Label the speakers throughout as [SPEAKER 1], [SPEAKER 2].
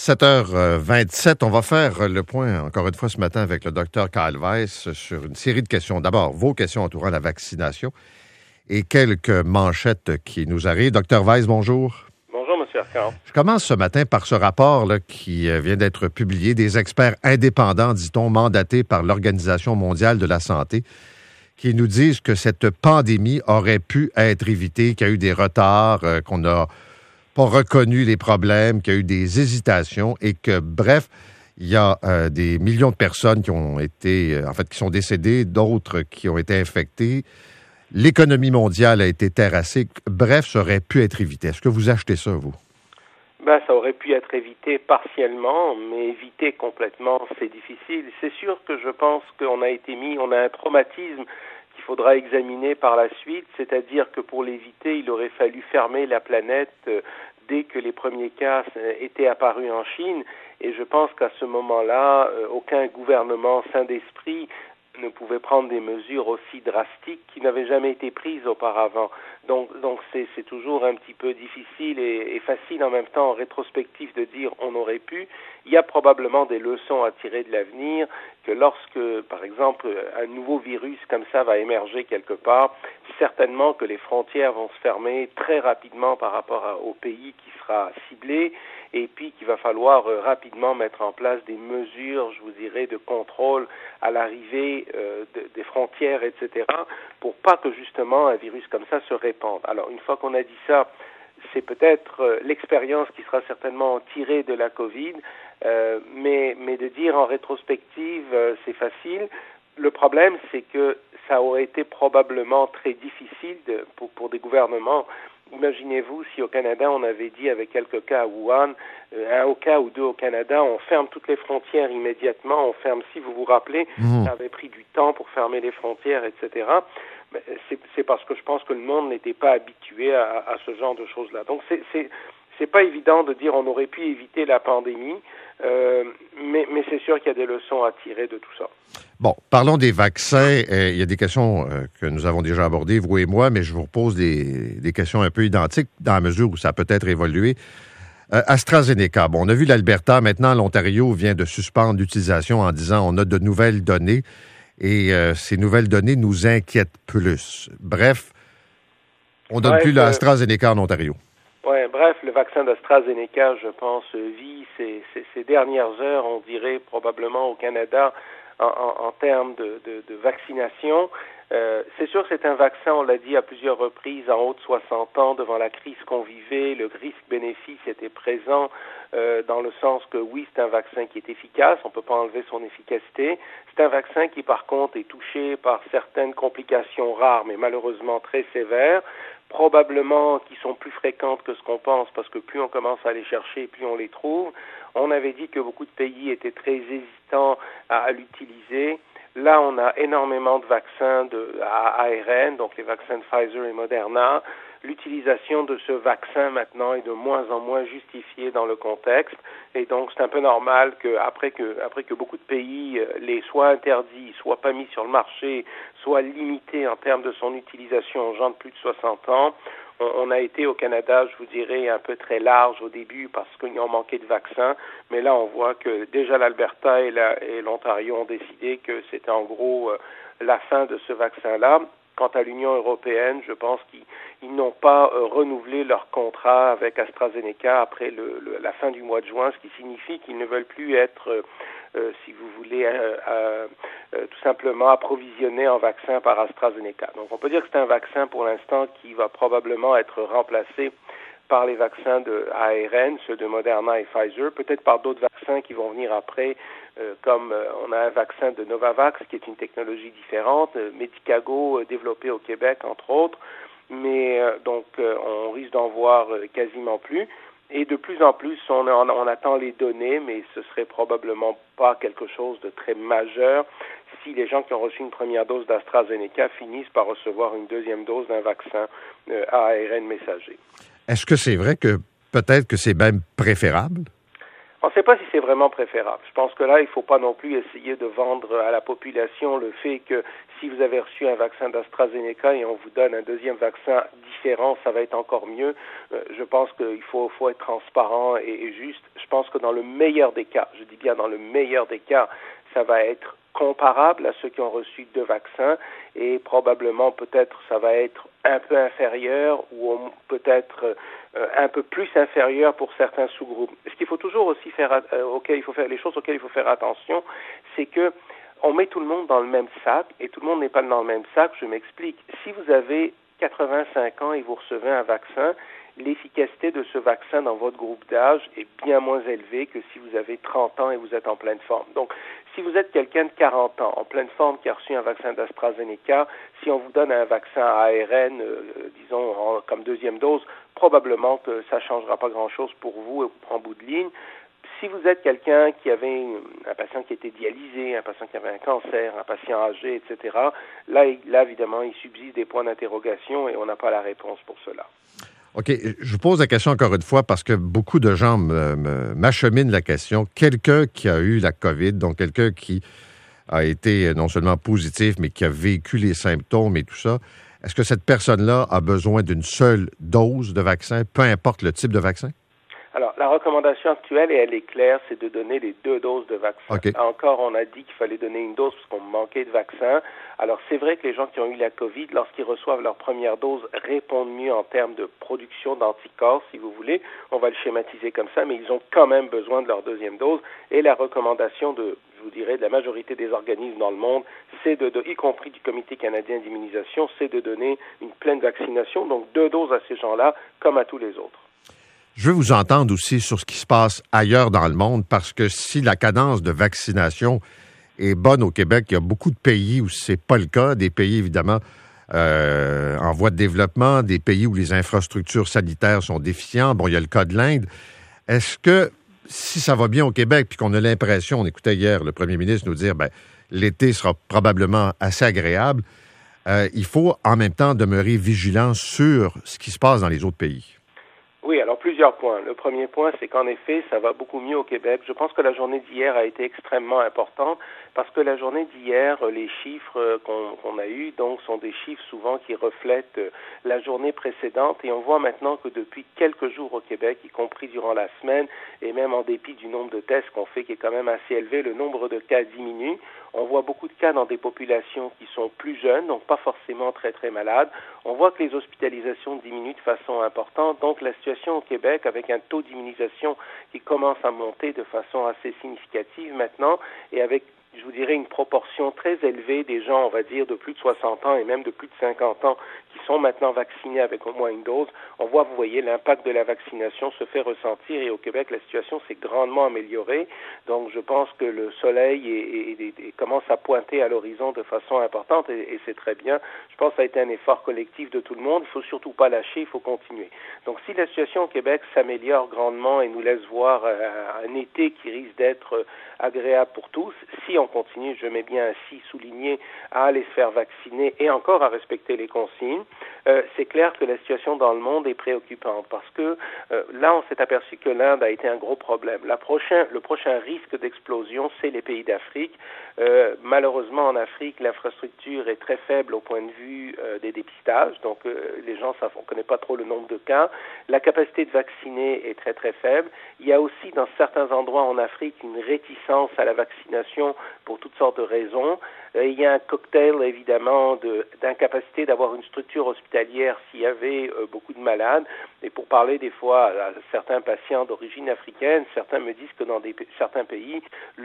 [SPEAKER 1] 7h27, on va faire le point encore une fois ce matin avec le docteur Kyle Weiss sur une série de questions. D'abord, vos questions entourant la vaccination et quelques manchettes qui nous arrivent. Docteur Weiss, bonjour.
[SPEAKER 2] Bonjour, M. Arcand.
[SPEAKER 1] Je commence ce matin par ce rapport là, qui vient d'être publié des experts indépendants, dit-on, mandatés par l'Organisation mondiale de la santé, qui nous disent que cette pandémie aurait pu être évitée, qu'il y a eu des retards, qu'on n'a pas reconnu les problèmes, qu'il y a eu des hésitations et que, bref, il y a des millions de personnes qui ont été, qui sont décédées, d'autres qui ont été infectées. L'économie mondiale a été terrassée. Bref, ça aurait pu être évité. Est-ce que vous achetez ça, vous?
[SPEAKER 2] Ça aurait pu être évité partiellement, mais éviter complètement, c'est difficile. C'est sûr que je pense qu'on a un traumatisme qu'il faudra examiner par la suite, c'est-à-dire que pour l'éviter, il aurait fallu fermer la planète dès que les premiers cas étaient apparus en Chine, et je pense qu'à ce moment-là, aucun gouvernement sain d'esprit ne pouvait prendre des mesures aussi drastiques qui n'avaient jamais été prises auparavant. Donc c'est toujours un petit peu difficile et facile en même temps en rétrospective de dire on aurait pu. Il y a probablement des leçons à tirer de l'avenir, que lorsque, par exemple, un nouveau virus comme ça va émerger quelque part, certainement que les frontières vont se fermer très rapidement par rapport au pays qui sera ciblé, et puis qu'il va falloir rapidement mettre en place des mesures, je vous dirais, de contrôle à l'arrivée des frontières, etc., pour pas que justement un virus comme ça se répande. Alors, une fois qu'on a dit ça, c'est peut-être l'expérience qui sera certainement tirée de la COVID, mais de dire en rétrospective, c'est facile. Le problème, c'est que ça aurait été probablement très difficile pour des gouvernements. Imaginez-vous si au Canada, on avait dit avec quelques cas à Wuhan, un cas ou deux au Canada, on ferme toutes les frontières immédiatement, on ferme, si vous vous rappelez, ça avait pris du temps pour fermer les frontières, etc. C'est parce que je pense que le monde n'était pas habitué à ce genre de choses-là. Donc c'est pas évident de dire on aurait pu éviter la pandémie, mais c'est sûr qu'il y a des leçons à tirer de tout ça.
[SPEAKER 1] Bon, parlons des vaccins. Il y a des questions que nous avons déjà abordées, vous et moi, mais je vous repose des questions un peu identiques dans la mesure où ça a peut-être évolué. AstraZeneca, bon, on a vu l'Alberta, maintenant l'Ontario vient de suspendre l'utilisation en disant on a de nouvelles données et ces nouvelles données nous inquiètent plus. Bref, on ne donne plus l'AstraZeneca en Ontario.
[SPEAKER 2] Oui, bref, le vaccin d'AstraZeneca, je pense, vit ces dernières heures, on dirait probablement au Canada, en termes de vaccination. C'est sûr que c'est un vaccin, on l'a dit à plusieurs reprises, en haut de 60 ans, devant la crise qu'on vivait, le risque-bénéfice était présent dans le sens que oui, c'est un vaccin qui est efficace, on ne peut pas enlever son efficacité. C'est un vaccin qui, par contre, est touché par certaines complications rares, mais malheureusement très sévères, probablement qui sont plus fréquentes que ce qu'on pense, parce que plus on commence à les chercher, plus on les trouve. On avait dit que beaucoup de pays étaient très hésitants à l'utiliser. Là, on a énormément de vaccins à ARN, donc les vaccins de Pfizer et Moderna. L'utilisation de ce vaccin maintenant est de moins en moins justifiée dans le contexte, et donc c'est un peu normal qu'après que beaucoup de pays les soient interdits, soient pas mis sur le marché, soient limités en termes de son utilisation aux gens de plus de 60 ans, on a été au Canada, je vous dirais, un peu très large au début parce qu'ils ont manqué de vaccins, mais là on voit que déjà l'Alberta et l'Ontario ont décidé que c'était en gros la fin de ce vaccin-là. Quant à l'Union européenne, je pense qu'ils n'ont pas renouvelé leur contrat avec AstraZeneca après la fin du mois de juin, ce qui signifie qu'ils ne veulent plus être, si vous voulez, tout simplement approvisionnés en vaccins par AstraZeneca. Donc on peut dire que c'est un vaccin pour l'instant qui va probablement être remplacé par les vaccins de ARN, ceux de Moderna et Pfizer, peut-être par d'autres vaccins qui vont venir après, comme on a un vaccin de Novavax qui est une technologie différente, Medicago développé au Québec entre autres, mais donc on risque d'en voir quasiment plus. Et de plus en plus, on attend les données, mais ce serait probablement pas quelque chose de très majeur si les gens qui ont reçu une première dose d'AstraZeneca finissent par recevoir une deuxième dose d'un vaccin à ARN messager.
[SPEAKER 1] Est-ce que c'est vrai que peut-être que c'est même préférable?
[SPEAKER 2] On ne sait pas si c'est vraiment préférable. Je pense que là, il ne faut pas non plus essayer de vendre à la population le fait que Si vous avez reçu un vaccin d'AstraZeneca et on vous donne un deuxième vaccin différent, ça va être encore mieux. Je pense qu'il faut être transparent et juste. Je pense que dans le meilleur des cas, je dis bien dans le meilleur des cas, ça va être comparable à ceux qui ont reçu 2 vaccins et probablement peut-être ça va être un peu inférieur ou peut-être un peu plus inférieur pour certains sous-groupes. Ce qu'il faut toujours aussi les choses auxquelles il faut faire attention, c'est que on met tout le monde dans le même sac et tout le monde n'est pas dans le même sac. Je m'explique. Si vous avez 85 ans et vous recevez un vaccin, l'efficacité de ce vaccin dans votre groupe d'âge est bien moins élevée que si vous avez 30 ans et vous êtes en pleine forme. Donc, si vous êtes quelqu'un de 40 ans, en pleine forme, qui a reçu un vaccin d'AstraZeneca, si on vous donne un vaccin ARN, comme deuxième dose, probablement que ça ne changera pas grand-chose pour vous en bout de ligne. Si vous êtes quelqu'un qui avait un patient qui était dialysé, un patient qui avait un cancer, un patient âgé, etc., là évidemment, il subsiste des points d'interrogation et on n'a pas la réponse pour cela.
[SPEAKER 1] OK. Je vous pose la question encore une fois parce que beaucoup de gens m'acheminent la question. Quelqu'un qui a eu la COVID, donc quelqu'un qui a été non seulement positif, mais qui a vécu les symptômes et tout ça, est-ce que cette personne-là a besoin d'une seule dose de vaccin, peu importe le type de vaccin?
[SPEAKER 2] Alors, la recommandation actuelle, et elle est claire, c'est de donner les 2 doses de vaccin.
[SPEAKER 1] Okay.
[SPEAKER 2] Encore, on a dit qu'il fallait donner une dose parce qu'on manquait de vaccins. Alors, c'est vrai que les gens qui ont eu la COVID, lorsqu'ils reçoivent leur première dose, répondent mieux en termes de production d'anticorps, si vous voulez. On va le schématiser comme ça, mais ils ont quand même besoin de leur deuxième dose. Et la recommandation de la majorité des organismes dans le monde, c'est y compris du Comité canadien d'immunisation, c'est de donner une pleine vaccination, donc 2 doses à ces gens-là, comme à tous les autres.
[SPEAKER 1] Je veux vous entendre aussi sur ce qui se passe ailleurs dans le monde, parce que si la cadence de vaccination est bonne au Québec, il y a beaucoup de pays où c'est pas le cas, des pays évidemment en voie de développement, des pays où les infrastructures sanitaires sont déficientes. Bon, il y a le cas de l'Inde. Est-ce que si ça va bien au Québec, puis qu'on a l'impression, on écoutait hier le premier ministre nous dire, l'été sera probablement assez agréable, il faut en même temps demeurer vigilant sur ce qui se passe dans les autres pays.
[SPEAKER 2] Oui, alors plusieurs points. Le premier point, c'est qu'en effet, ça va beaucoup mieux au Québec. Je pense que la journée d'hier a été extrêmement importante parce que la journée d'hier, les chiffres qu'on a eus, donc, sont des chiffres souvent qui reflètent la journée précédente et on voit maintenant que depuis quelques jours au Québec, y compris durant la semaine et même en dépit du nombre de tests qu'on fait qui est quand même assez élevé, le nombre de cas diminue. On voit beaucoup de cas dans des populations qui sont plus jeunes, donc pas forcément très très malades. On voit que les hospitalisations diminuent de façon importante, donc la situation au Québec avec un taux d'immunisation qui commence à monter de façon assez significative maintenant et avec, je vous dirais, une proportion très élevée des gens, on va dire, de plus de 60 ans et même de plus de 50 ans qui sont maintenant vaccinés avec au moins une dose. On voit, vous voyez, l'impact de la vaccination se fait ressentir et au Québec, la situation s'est grandement améliorée. Donc, je pense que le soleil commence à pointer à l'horizon de façon importante et c'est très bien. Je pense que ça a été un effort collectif de tout le monde. Il ne faut surtout pas lâcher, il faut continuer. Donc, si la situation au Québec s'améliore grandement et nous laisse voir un été qui risque d'être agréable pour tous, si on continue, je mets bien ainsi souligné, à aller se faire vacciner et encore à respecter les consignes, c'est clair que la situation dans le monde est préoccupante parce que là, on s'est aperçu que l'Inde a été un gros problème. Le prochain risque d'explosion, c'est les pays d'Afrique. Malheureusement, en Afrique, l'infrastructure est très faible au point de vue des dépistages, donc les gens on ne connaît pas trop le nombre de cas. La capacité de vacciner est très très faible. Il y a aussi dans certains endroits en Afrique une réticence à la vaccination pour toutes sortes de raisons. Il y a un cocktail, évidemment, d'incapacité d'avoir une structure hospitalière s'il y avait beaucoup de malades. Et pour parler des fois à certains patients d'origine africaine, certains me disent que dans certains pays,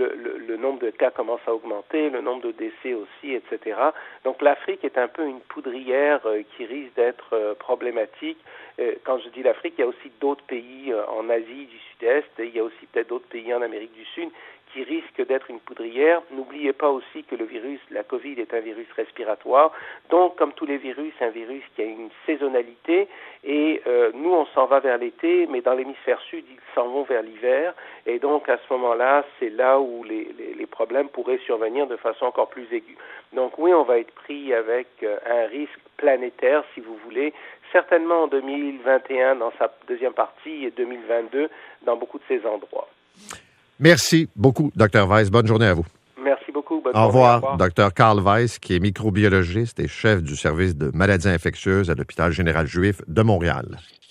[SPEAKER 2] le nombre de cas commence à augmenter, le nombre de décès aussi, etc. Donc l'Afrique est un peu une poudrière qui risque d'être problématique. Quand je dis l'Afrique, il y a aussi d'autres pays en Asie du Sud-Est, et il y a aussi peut-être d'autres pays en Amérique du Sud qui risque d'être une poudrière. N'oubliez pas aussi que le virus, la COVID, est un virus respiratoire. Donc, comme tous les virus, un virus qui a une saisonnalité. Et nous, on s'en va vers l'été, mais dans l'hémisphère sud, ils s'en vont vers l'hiver. Et donc, à ce moment-là, c'est là où les problèmes pourraient survenir de façon encore plus aiguë. Donc, oui, on va être pris avec un risque planétaire, si vous voulez, certainement en 2021 dans sa deuxième partie et 2022 dans beaucoup de ces endroits.
[SPEAKER 1] Merci beaucoup, Dr. Weiss. Bonne journée à vous.
[SPEAKER 2] Merci beaucoup. Bonne
[SPEAKER 1] Au
[SPEAKER 2] journée.
[SPEAKER 1] revoir, Dr. Carl Weiss, qui est microbiologiste et chef du service de maladies infectieuses à l'Hôpital général juif de Montréal.